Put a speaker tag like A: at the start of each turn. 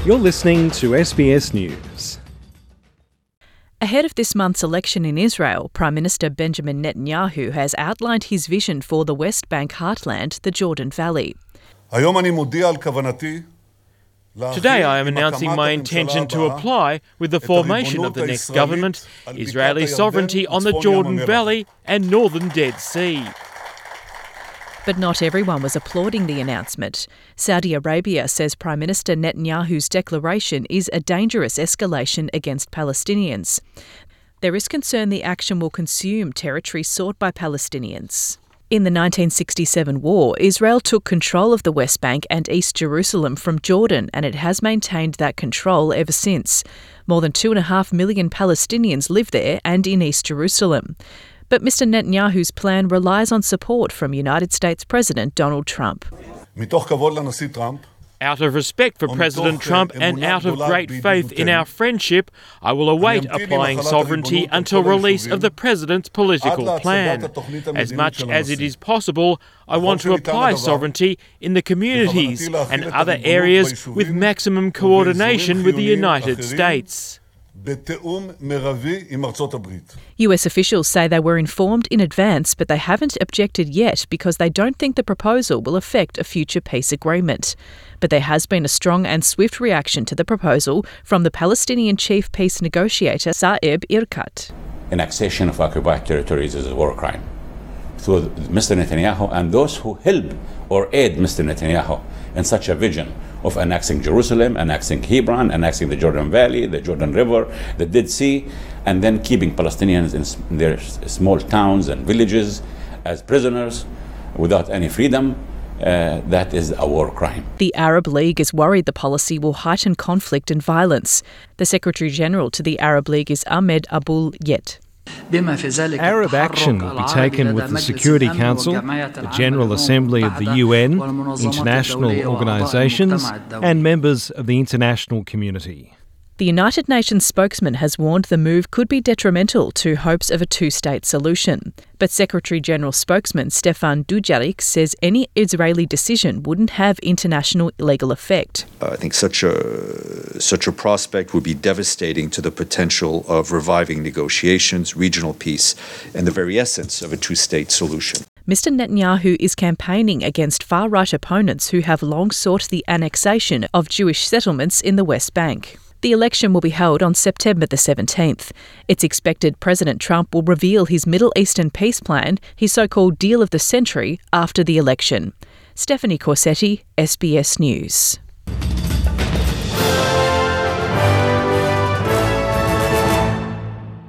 A: You're listening to SBS News.
B: Ahead of this month's election in Israel, Prime Minister Benjamin Netanyahu has outlined his vision for the West Bank heartland, the Jordan Valley.
C: Today I am announcing my intention to apply, with the formation of the next government, Israeli sovereignty on the Jordan Valley and northern Dead Sea.
B: But not everyone was applauding the announcement. Saudi Arabia says Prime Minister Netanyahu's declaration is a dangerous escalation against Palestinians. There is concern the action will consume territory sought by Palestinians. In the 1967 war, Israel took control of the West Bank and East Jerusalem from Jordan, and it has maintained that control ever since. More than 2.5 million Palestinians live there and in East Jerusalem. But Mr. Netanyahu's plan relies on support from United States President Donald Trump.
C: Out of respect for President Trump and out of great faith in our friendship, I will await applying sovereignty until release of the President's political plan. As much as it is possible, I want to apply sovereignty in the communities and other areas with maximum coordination with the United States.
B: US officials say they were informed in advance, but they haven't objected yet because they don't think the proposal will affect a future peace agreement. But there has been a strong and swift reaction to the proposal from the Palestinian chief peace negotiator Saeb Erekat.
D: Annexation of occupied territories is a war crime. So Mr. Netanyahu and those who help or aid Mr. Netanyahu in such a vision of annexing Jerusalem, annexing Hebron, annexing the Jordan Valley, the Jordan River, the Dead Sea, and then keeping Palestinians in their small towns and villages as prisoners without any freedom, that is a war crime.
B: The Arab League is worried the policy will heighten conflict and violence. The Secretary General to the Arab League is Ahmed Abul Yet.
A: Arab action will be taken with the Security Council, the General Assembly of the UN, international organisations and members of the international community.
B: The United Nations spokesman has warned the move could be detrimental to hopes of a two-state solution. But Secretary-General spokesman Stefan Dujarric says any Israeli decision wouldn't have international legal effect.
E: I think such a prospect would be devastating to the potential of reviving negotiations, regional peace, and the very essence of a two-state solution.
B: Mr. Netanyahu is campaigning against far-right opponents who have long sought the annexation of Jewish settlements in the West Bank. The election will be held on September the 17th. It's expected President Trump will reveal his Middle Eastern peace plan, his so-called deal of the century, after the election. Stephanie Corsetti, SBS News.